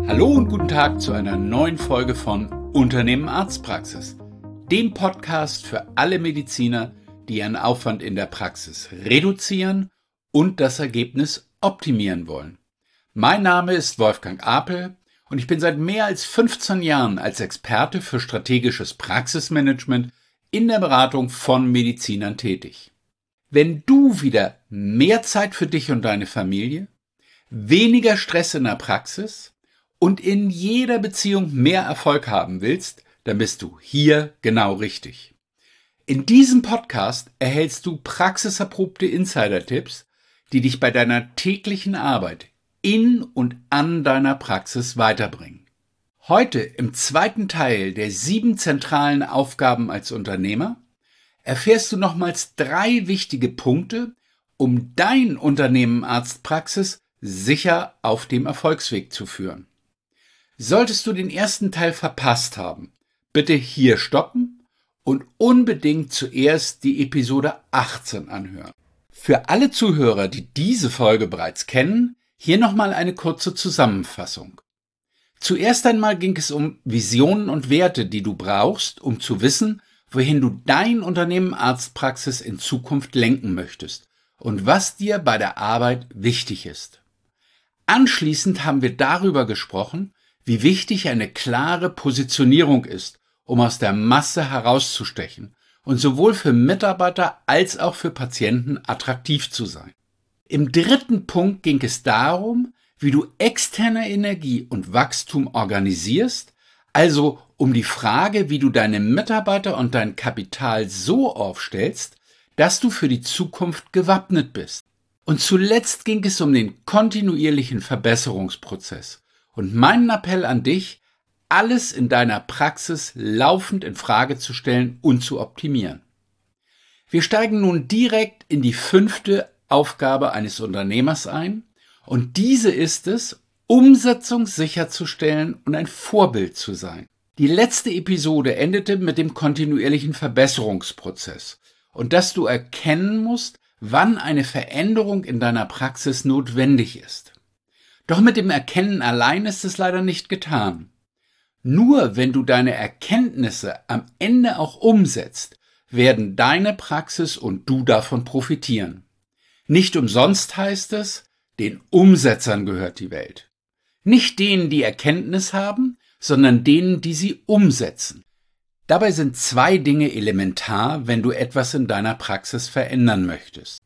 Hallo und guten Tag zu einer neuen Folge von Unternehmen Arztpraxis, dem Podcast für alle Mediziner, die ihren Aufwand in der Praxis reduzieren und das Ergebnis optimieren wollen. Mein Name ist Wolfgang Apel und ich bin seit mehr als 15 Jahren als Experte für strategisches Praxismanagement in der Beratung von Medizinern tätig. Wenn du wieder mehr Zeit für dich und deine Familie, weniger Stress in der Praxis und in jeder Beziehung mehr Erfolg haben willst, dann bist du hier genau richtig. In diesem Podcast erhältst du praxiserprobte Insider-Tipps, die dich bei deiner täglichen Arbeit in und an deiner Praxis weiterbringen. Heute im zweiten Teil der 7 zentralen Aufgaben als Unternehmer erfährst du nochmals 3 wichtige Punkte, um dein Unternehmen Arztpraxis sicher auf dem Erfolgsweg zu führen. Solltest du den ersten Teil verpasst haben, bitte hier stoppen und unbedingt zuerst die Episode 18 anhören. Für alle Zuhörer, die diese Folge bereits kennen, hier nochmal eine kurze Zusammenfassung. Zuerst einmal ging es um Visionen und Werte, die du brauchst, um zu wissen, wohin du dein Unternehmen Arztpraxis in Zukunft lenken möchtest und was dir bei der Arbeit wichtig ist. Anschließend haben wir darüber gesprochen, wie wichtig eine klare Positionierung ist, um aus der Masse herauszustechen und sowohl für Mitarbeiter als auch für Patienten attraktiv zu sein. Im dritten Punkt ging es darum, wie du externe Energie und Wachstum organisierst, also um die Frage, wie du deine Mitarbeiter und dein Kapital so aufstellst, dass du für die Zukunft gewappnet bist. Und zuletzt ging es um den kontinuierlichen Verbesserungsprozess und meinen Appell an dich, alles in deiner Praxis laufend in Frage zu stellen und zu optimieren. Wir steigen nun direkt in die 5. Aufgabe eines Unternehmers ein und diese ist es, Umsetzung sicherzustellen und ein Vorbild zu sein. Die letzte Episode endete mit dem kontinuierlichen Verbesserungsprozess und dass du erkennen musst, wann eine Veränderung in deiner Praxis notwendig ist. Doch mit dem Erkennen allein ist es leider nicht getan. Nur wenn du deine Erkenntnisse am Ende auch umsetzt, werden deine Praxis und du davon profitieren. Nicht umsonst heißt es, den Umsetzern gehört die Welt. Nicht denen, die Erkenntnis haben, sondern denen, die sie umsetzen. Dabei sind 2 Dinge elementar, wenn du etwas in deiner Praxis verändern möchtest.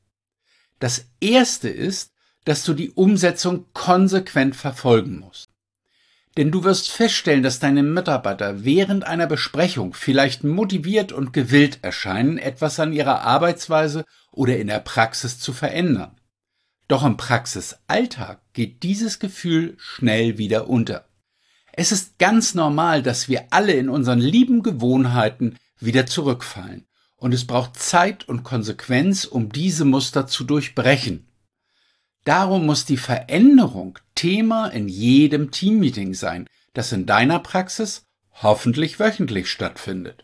Das erste ist, dass du die Umsetzung konsequent verfolgen musst. Denn du wirst feststellen, dass deine Mitarbeiter während einer Besprechung vielleicht motiviert und gewillt erscheinen, etwas an ihrer Arbeitsweise oder in der Praxis zu verändern. Doch im Praxisalltag geht dieses Gefühl schnell wieder unter. Es ist ganz normal, dass wir alle in unseren lieben Gewohnheiten wieder zurückfallen. Und es braucht Zeit und Konsequenz, um diese Muster zu durchbrechen. Darum muss die Veränderung Thema in jedem Teammeeting sein, das in deiner Praxis hoffentlich wöchentlich stattfindet.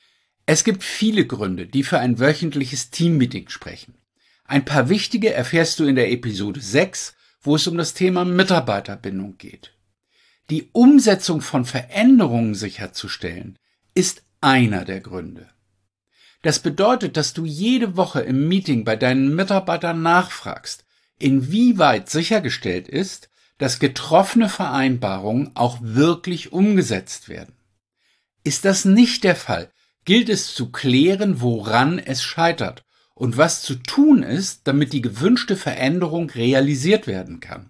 Es gibt viele Gründe, die für ein wöchentliches Teammeeting sprechen. Ein paar wichtige erfährst du in der Episode 6, wo es um das Thema Mitarbeiterbindung geht. Die Umsetzung von Veränderungen sicherzustellen, ist einer der Gründe. Das bedeutet, dass du jede Woche im Meeting bei deinen Mitarbeitern nachfragst, inwieweit sichergestellt ist, dass getroffene Vereinbarungen auch wirklich umgesetzt werden. Ist das nicht der Fall, gilt es zu klären, woran es scheitert und was zu tun ist, damit die gewünschte Veränderung realisiert werden kann.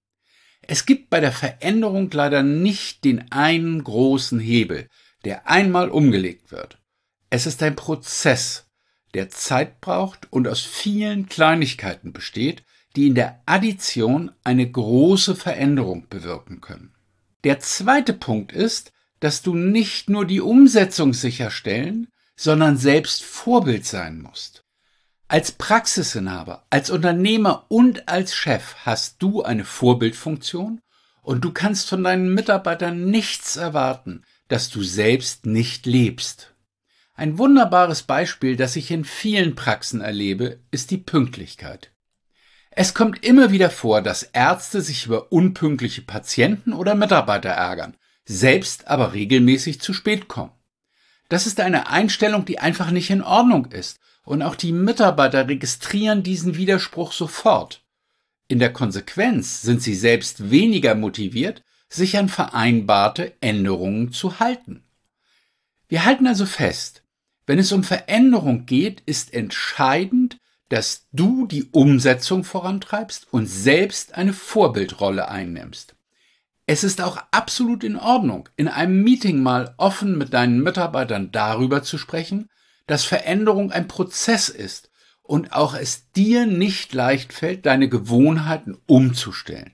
Es gibt bei der Veränderung leider nicht den einen großen Hebel, der einmal umgelegt wird. Es ist ein Prozess, der Zeit braucht und aus vielen Kleinigkeiten besteht, die in der Addition eine große Veränderung bewirken können. Der zweite Punkt ist, dass du nicht nur die Umsetzung sicherstellen, sondern selbst Vorbild sein musst. Als Praxisinhaber, als Unternehmer und als Chef hast du eine Vorbildfunktion und du kannst von deinen Mitarbeitern nichts erwarten, das du selbst nicht lebst. Ein wunderbares Beispiel, das ich in vielen Praxen erlebe, ist die Pünktlichkeit. Es kommt immer wieder vor, dass Ärzte sich über unpünktliche Patienten oder Mitarbeiter ärgern, selbst aber regelmäßig zu spät kommen. Das ist eine Einstellung, die einfach nicht in Ordnung ist, und auch die Mitarbeiter registrieren diesen Widerspruch sofort. In der Konsequenz sind sie selbst weniger motiviert, sich an vereinbarte Änderungen zu halten. Wir halten also fest, wenn es um Veränderung geht, ist entscheidend, dass du die Umsetzung vorantreibst und selbst eine Vorbildrolle einnimmst. Es ist auch absolut in Ordnung, in einem Meeting mal offen mit deinen Mitarbeitern darüber zu sprechen, dass Veränderung ein Prozess ist und auch es dir nicht leicht fällt, deine Gewohnheiten umzustellen.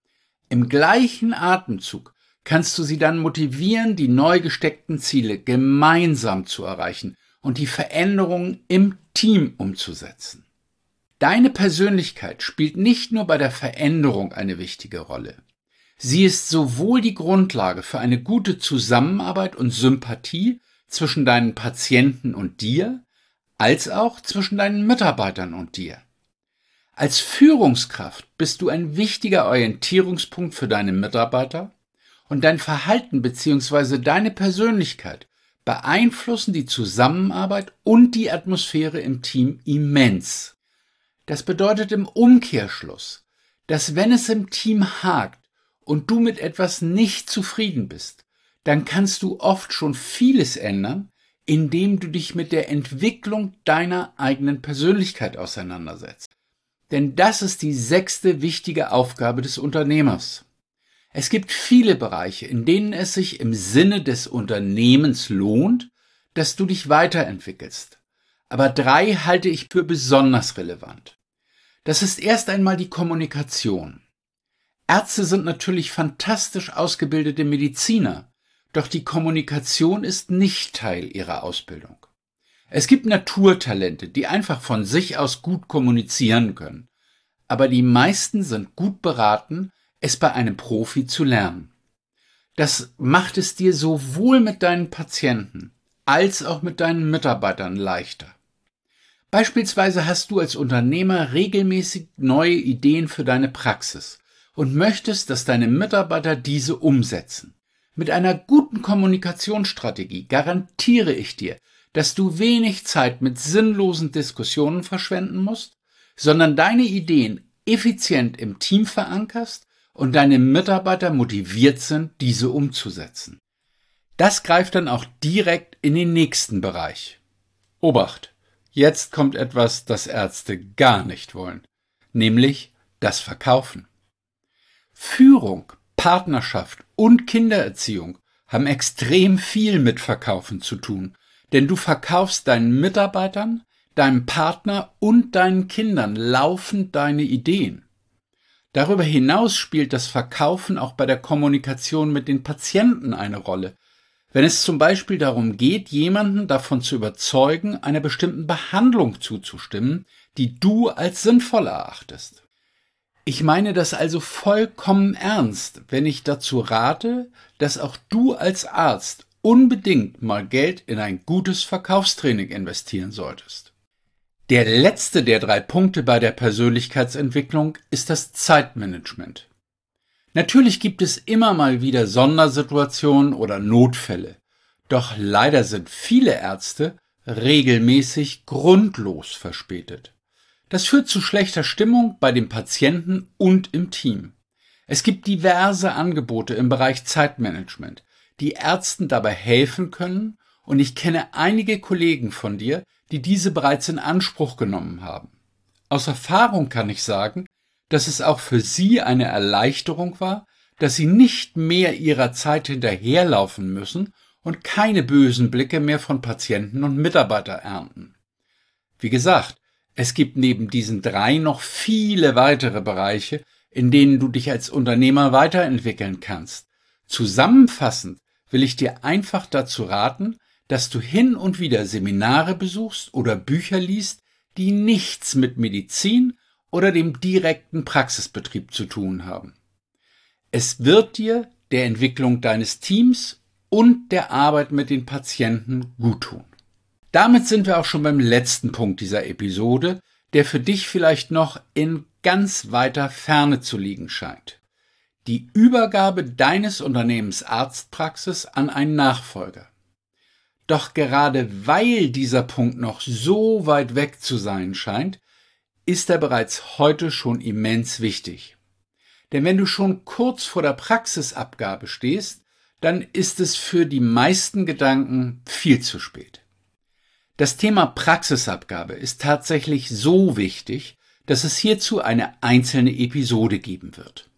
Im gleichen Atemzug kannst du sie dann motivieren, die neu gesteckten Ziele gemeinsam zu erreichen und die Veränderungen im Team umzusetzen. Deine Persönlichkeit spielt nicht nur bei der Veränderung eine wichtige Rolle. Sie ist sowohl die Grundlage für eine gute Zusammenarbeit und Sympathie zwischen deinen Patienten und dir, als auch zwischen deinen Mitarbeitern und dir. Als Führungskraft bist du ein wichtiger Orientierungspunkt für deine Mitarbeiter und dein Verhalten bzw. deine Persönlichkeit beeinflussen die Zusammenarbeit und die Atmosphäre im Team immens. Das bedeutet im Umkehrschluss, dass wenn es im Team hakt und du mit etwas nicht zufrieden bist, dann kannst du oft schon vieles ändern, indem du dich mit der Entwicklung deiner eigenen Persönlichkeit auseinandersetzt. Denn das ist die 6. wichtige Aufgabe des Unternehmers. Es gibt viele Bereiche, in denen es sich im Sinne des Unternehmens lohnt, dass du dich weiterentwickelst. Aber 3 halte ich für besonders relevant. Das ist erst einmal die Kommunikation. Ärzte sind natürlich fantastisch ausgebildete Mediziner, doch die Kommunikation ist nicht Teil ihrer Ausbildung. Es gibt Naturtalente, die einfach von sich aus gut kommunizieren können, aber die meisten sind gut beraten, es bei einem Profi zu lernen. Das macht es dir sowohl mit deinen Patienten als auch mit deinen Mitarbeitern leichter. Beispielsweise hast du als Unternehmer regelmäßig neue Ideen für deine Praxis und möchtest, dass deine Mitarbeiter diese umsetzen. Mit einer guten Kommunikationsstrategie garantiere ich dir, dass du wenig Zeit mit sinnlosen Diskussionen verschwenden musst, sondern deine Ideen effizient im Team verankerst und deine Mitarbeiter motiviert sind, diese umzusetzen. Das greift dann auch direkt in den nächsten Bereich. Obacht! Jetzt kommt etwas, das Ärzte gar nicht wollen, nämlich das Verkaufen. Führung, Partnerschaft und Kindererziehung haben extrem viel mit Verkaufen zu tun, denn du verkaufst deinen Mitarbeitern, deinem Partner und deinen Kindern laufend deine Ideen. Darüber hinaus spielt das Verkaufen auch bei der Kommunikation mit den Patienten eine Rolle, wenn es zum Beispiel darum geht, jemanden davon zu überzeugen, einer bestimmten Behandlung zuzustimmen, die du als sinnvoll erachtest. Ich meine das also vollkommen ernst, wenn ich dazu rate, dass auch du als Arzt unbedingt mal Geld in ein gutes Verkaufstraining investieren solltest. Der letzte der 3 Punkte bei der Persönlichkeitsentwicklung ist das Zeitmanagement. Natürlich gibt es immer mal wieder Sondersituationen oder Notfälle, doch leider sind viele Ärzte regelmäßig grundlos verspätet. Das führt zu schlechter Stimmung bei den Patienten und im Team. Es gibt diverse Angebote im Bereich Zeitmanagement, die Ärzten dabei helfen können, und ich kenne einige Kollegen von dir, die diese bereits in Anspruch genommen haben. Aus Erfahrung kann ich sagen, dass es auch für sie eine Erleichterung war, dass sie nicht mehr ihrer Zeit hinterherlaufen müssen und keine bösen Blicke mehr von Patienten und Mitarbeitern ernten. Wie gesagt, es gibt neben diesen 3 noch viele weitere Bereiche, in denen du dich als Unternehmer weiterentwickeln kannst. Zusammenfassend will ich dir einfach dazu raten, dass du hin und wieder Seminare besuchst oder Bücher liest, die nichts mit Medizin oder dem direkten Praxisbetrieb zu tun haben. Es wird dir, der Entwicklung deines Teams und der Arbeit mit den Patienten guttun. Damit sind wir auch schon beim letzten Punkt dieser Episode, der für dich vielleicht noch in ganz weiter Ferne zu liegen scheint. Die Übergabe deines Unternehmens Arztpraxis an einen Nachfolger. Doch gerade weil dieser Punkt noch so weit weg zu sein scheint, ist er bereits heute schon immens wichtig. Denn wenn du schon kurz vor der Praxisabgabe stehst, dann ist es für die meisten Gedanken viel zu spät. Das Thema Praxisabgabe ist tatsächlich so wichtig, dass es hierzu eine einzelne Episode geben wird.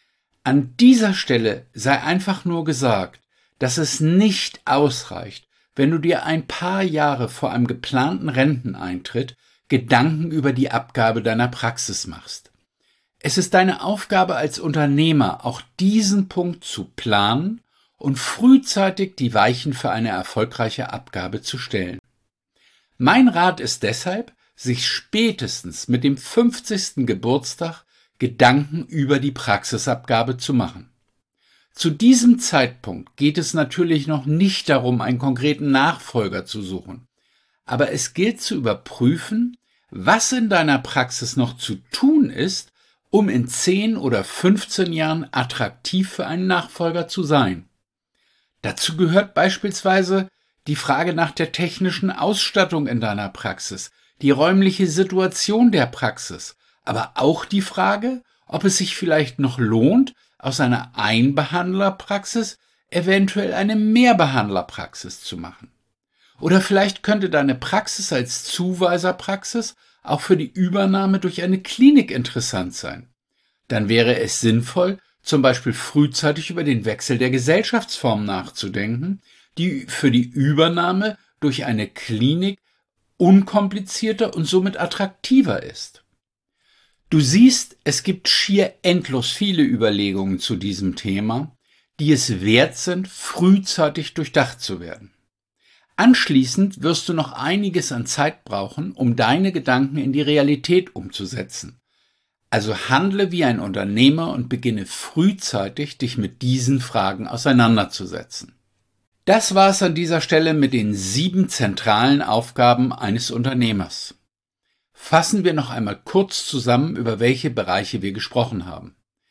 An dieser Stelle sei einfach nur gesagt, dass es nicht ausreicht, wenn du dir ein paar Jahre vor einem geplanten Renteneintritt Gedanken über die Abgabe deiner Praxis machst. Es ist deine Aufgabe als Unternehmer, auch diesen Punkt zu planen und frühzeitig die Weichen für eine erfolgreiche Abgabe zu stellen. Mein Rat ist deshalb, sich spätestens mit dem 50. Geburtstag Gedanken über die Praxisabgabe zu machen. Zu diesem Zeitpunkt geht es natürlich noch nicht darum, einen konkreten Nachfolger zu suchen, aber es gilt zu überprüfen, was in deiner Praxis noch zu tun ist, um in 10 oder 15 Jahren attraktiv für einen Nachfolger zu sein. Dazu gehört beispielsweise die Frage nach der technischen Ausstattung in deiner Praxis, die räumliche Situation der Praxis, aber auch die Frage, ob es sich vielleicht noch lohnt, aus einer Einbehandlerpraxis eventuell eine Mehrbehandlerpraxis zu machen. Oder vielleicht könnte deine Praxis als Zuweiserpraxis auch für die Übernahme durch eine Klinik interessant sein. Dann wäre es sinnvoll, zum Beispiel frühzeitig über den Wechsel der Gesellschaftsform nachzudenken, die für die Übernahme durch eine Klinik unkomplizierter und somit attraktiver ist. Du siehst, es gibt schier endlos viele Überlegungen zu diesem Thema, die es wert sind, frühzeitig durchdacht zu werden. Anschließend wirst du noch einiges an Zeit brauchen, um deine Gedanken in die Realität umzusetzen. Also handle wie ein Unternehmer und beginne frühzeitig, dich mit diesen Fragen auseinanderzusetzen. Das war es an dieser Stelle mit den 7 zentralen Aufgaben eines Unternehmers. Fassen wir noch einmal kurz zusammen, über welche Bereiche wir gesprochen haben.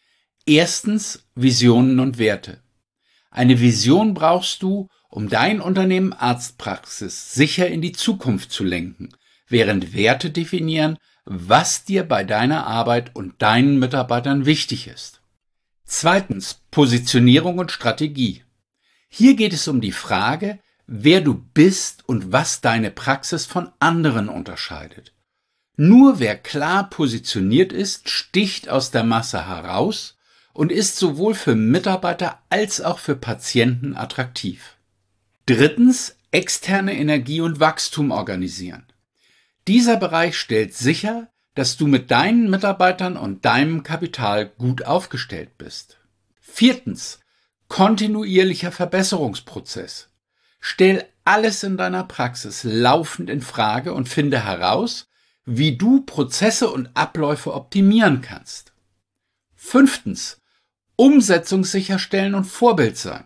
Erstens Visionen und Werte. Eine Vision brauchst du, um dein Unternehmen Arztpraxis sicher in die Zukunft zu lenken, während Werte definieren, was dir bei deiner Arbeit und deinen Mitarbeitern wichtig ist. Zweitens Positionierung und Strategie. Hier geht es um die Frage, wer du bist und was deine Praxis von anderen unterscheidet. Nur wer klar positioniert ist, sticht aus der Masse heraus und ist sowohl für Mitarbeiter als auch für Patienten attraktiv. Drittens, externe Energie und Wachstum organisieren. Dieser Bereich stellt sicher, dass du mit deinen Mitarbeitern und deinem Kapital gut aufgestellt bist. Viertens, kontinuierlicher Verbesserungsprozess. Stell alles in deiner Praxis laufend in Frage und finde heraus, wie du Prozesse und Abläufe optimieren kannst. Fünftens, Umsetzung sicherstellen und Vorbild sein.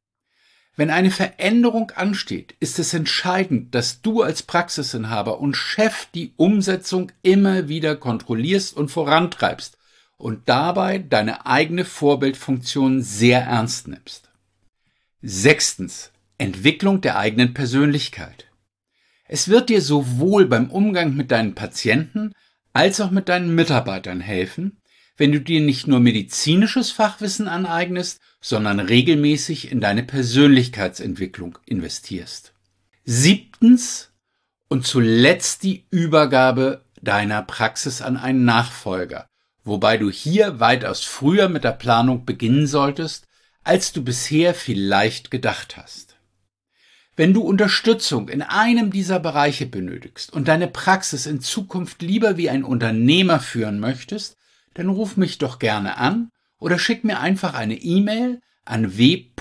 Wenn eine Veränderung ansteht, ist es entscheidend, dass du als Praxisinhaber und Chef die Umsetzung immer wieder kontrollierst und vorantreibst und dabei deine eigene Vorbildfunktion sehr ernst nimmst. Sechstens, Entwicklung der eigenen Persönlichkeit. Es wird dir sowohl beim Umgang mit deinen Patienten als auch mit deinen Mitarbeitern helfen, wenn du dir nicht nur medizinisches Fachwissen aneignest, sondern regelmäßig in deine Persönlichkeitsentwicklung investierst. Siebtens und zuletzt die Übergabe deiner Praxis an einen Nachfolger, wobei du hier weitaus früher mit der Planung beginnen solltest, als du bisher vielleicht gedacht hast. Wenn du Unterstützung in einem dieser Bereiche benötigst und deine Praxis in Zukunft lieber wie ein Unternehmer führen möchtest, dann ruf mich doch gerne an oder schick mir einfach eine E-Mail an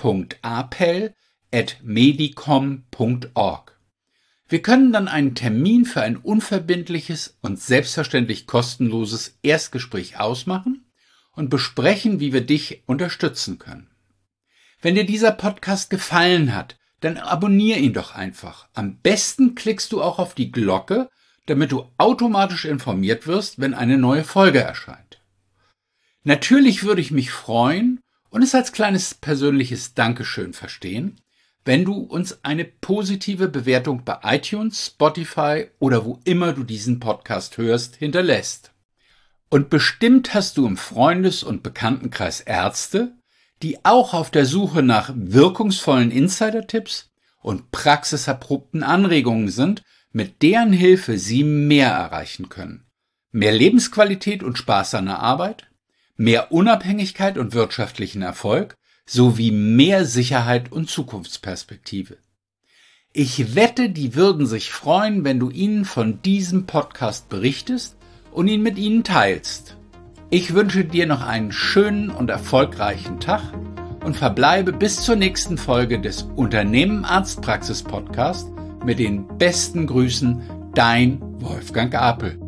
w.apel@medicom.org. Wir können dann einen Termin für ein unverbindliches und selbstverständlich kostenloses Erstgespräch ausmachen und besprechen, wie wir dich unterstützen können. Wenn dir dieser Podcast gefallen hat, dann abonniere ihn doch einfach. Am besten klickst du auch auf die Glocke, damit du automatisch informiert wirst, wenn eine neue Folge erscheint. Natürlich würde ich mich freuen und es als kleines persönliches Dankeschön verstehen, wenn du uns eine positive Bewertung bei iTunes, Spotify oder wo immer du diesen Podcast hörst, hinterlässt. Und bestimmt hast du im Freundes- und Bekanntenkreis Ärzte, die auch auf der Suche nach wirkungsvollen Insider-Tipps und praxiserprobten Anregungen sind, mit deren Hilfe sie mehr erreichen können. Mehr Lebensqualität und Spaß an der Arbeit, mehr Unabhängigkeit und wirtschaftlichen Erfolg, sowie mehr Sicherheit und Zukunftsperspektive. Ich wette, die würden sich freuen, wenn du ihnen von diesem Podcast berichtest und ihn mit ihnen teilst. Ich wünsche dir noch einen schönen und erfolgreichen Tag und verbleibe bis zur nächsten Folge des Unternehmen Arztpraxis Podcast mit den besten Grüßen, dein Wolfgang Apel.